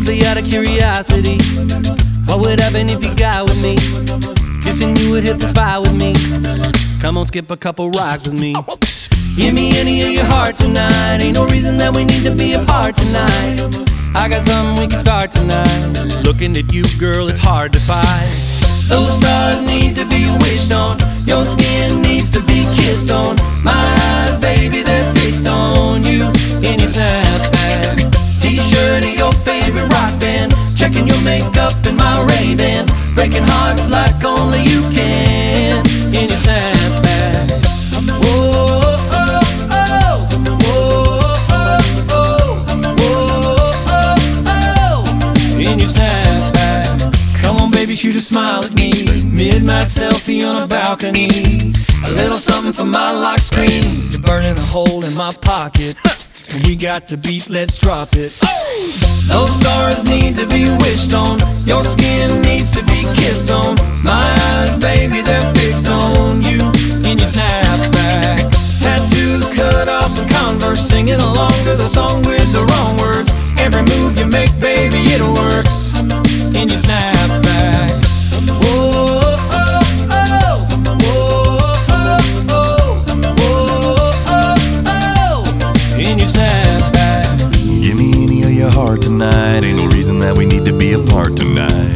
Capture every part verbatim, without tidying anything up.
simply out of curiosity. What would happen if you got with me? Kissing you would hit the spot with me. Come on, skip a couple rocks with me. Give me any of your heart tonight. Ain't no reason that we need to be apart tonight. I got something we can start tonight. Looking at you, girl, it's hard to fight. Those stars need to be wished on. Your skin needs to be kissed on. My eyes, baby, they're fixed on you in your snapback. T-shirt of your favorite rock band. Checking your makeup in my Ray-Bans. Breaking hearts like only you can in your snapback. Whoa, oh, oh, whoa, oh, oh, whoa, oh, oh, in your snapback. Come on, baby, shoot a smile at me. Midnight selfie on a balcony. A little something for my lock screen. You're burning a hole in my pocket. We got the beat, let's drop it. Those stars need to be wished on. Your skin needs to be kissed on. My eyes, baby, they're fixed on you in your snapback. Tattoos cut off some Converse. Singing along to the song with the wrong words. Every move you make, baby, it works in your snapback. Whoa, oh, oh, whoa, oh, oh, whoa, oh, oh, in your snapback. Give me any of your heart tonight. Ain't no reason that we need to be apart tonight.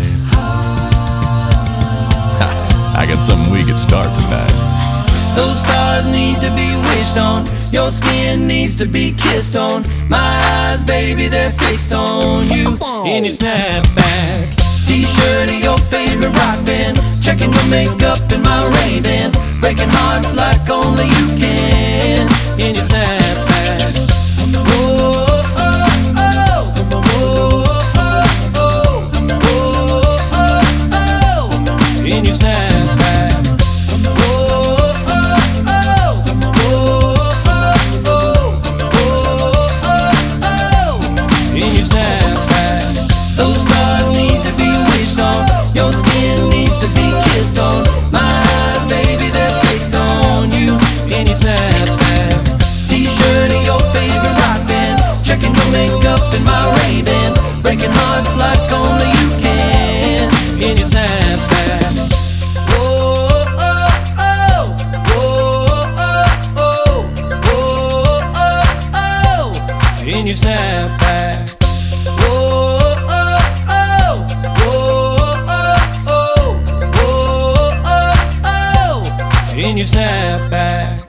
Ha, I got something we could start tonight. Those stars need to be wished on. Your skin needs to be kissed on. My eyes, baby, they're fixed on you in your snapback. T-shirt of your favorite rock band. Checking your makeup in my Ray-Bans. Breaking hearts like only you can in your snapback. Whoa, oh, oh, whoa, oh, oh, whoa, oh, oh, in your snapback. Those stars need to be wished on. Your skin needs to be kissed on. My eyes, baby, they're fixed on you in your snapback. T-shirt of your favorite rock band. Checking your makeup in my Ray-Bans. Breaking hearts like only you can in your snapback. Whoa, oh, oh, whoa, oh, oh, whoa, oh, oh, in your snapback. In your snapback.